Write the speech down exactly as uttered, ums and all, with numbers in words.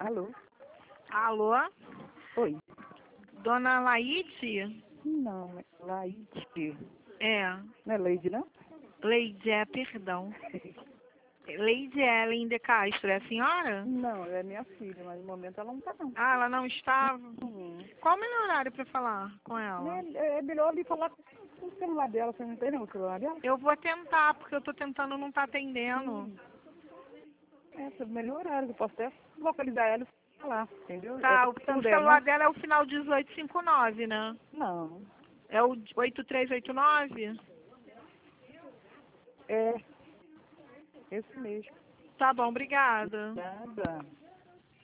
Alô? Alô? Oi. Dona Laide? Não, é Laide. É. Não é Leide, não? Leide, é, perdão. Leide Ellen de Castro, é a senhora? Não, ela é minha filha, mas no momento ela não tá, não. Ah, ela não estava? Hum. Qual o melhor horário para falar com ela? É, é melhor ali falar com o celular dela. Você não tem não o celular dela? Eu vou tentar, porque eu tô tentando, não tá atendendo. Hum. É, o melhor horário que eu posso até localizar ela e falar, entendeu? É Tá, o, o Santander, celular né? dela é o final dezoito cinquenta e nove, né? Não. É o oito três oito nove? É, esse mesmo. Tá bom, obrigada. Nada.